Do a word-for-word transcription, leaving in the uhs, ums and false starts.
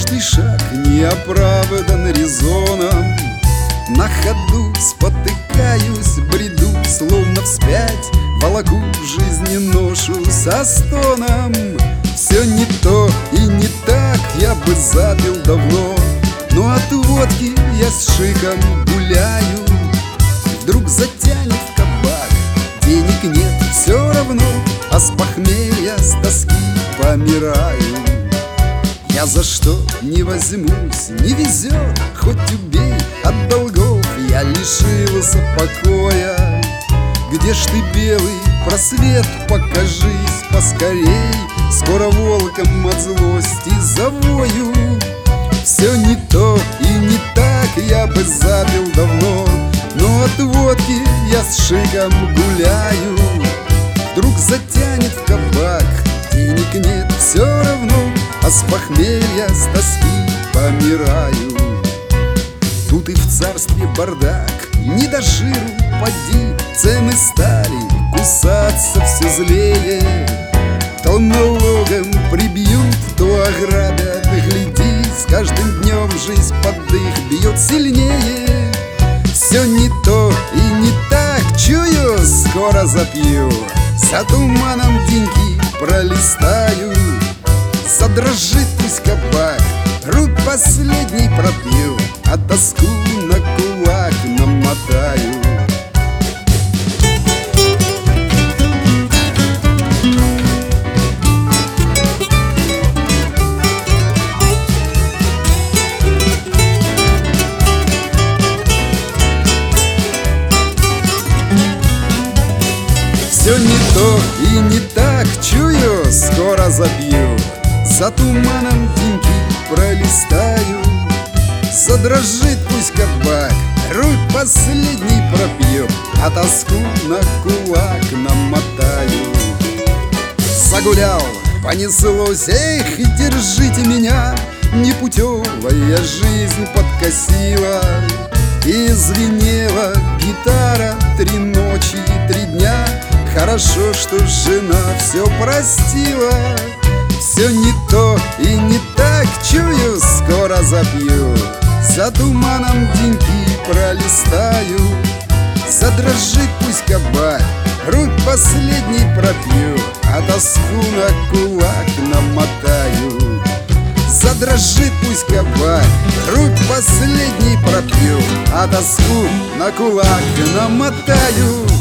Каждый шаг не оправдан резоном. На ходу спотыкаюсь, бреду, словно вспять, волоку жизни ношу со стоном. Все не то и не так, я бы запил давно, но от водки я с шиком гуляю. Вдруг затянет в кабак, денег нет, все равно, а с похмелья, с тоски помираю. Я за что не возьмусь, не везет, хоть убей, от долгов я лишился покоя. Где ж ты, белый просвет, покажись поскорей, скоро волком от злости завою. Все не то и не так, я бы запил давно, но от водки я с шиком гуляю. Вдруг затянет в кабак, денег нет, все равно, а с похмелья, с тоски помираю. Тут и в царстве бардак, не до жиру поди, цены стали кусаться все злее. То налогом прибьют, то ограбят, гляди, с каждым днем жизнь под дых бьет сильнее. Все не то и не так, чую, скоро запью, за туманом деньги пролистаю. Задрожит пусть кабак, руль последний пропью, а тоску на кулак намотаю. Все не то и не так, чую, скоро забью, за туманом деньги пролистаю. Задрожит пусть кабак, руль последний пропью, а тоску на кулак намотаю. Загулял, понеслось, эх, держите меня, непутевая жизнь подкосила. И звенела гитара три ночи и три дня. Хорошо, что жена все простила. Все не то и не так, чую, скоро запью, за туманом деньги пролистаю. Задрожит пусть кабак, руль последний пропью, а тоску на кулак намотаю. Задрожит пусть кабак, руль последний пропью, а тоску на кулак намотаю.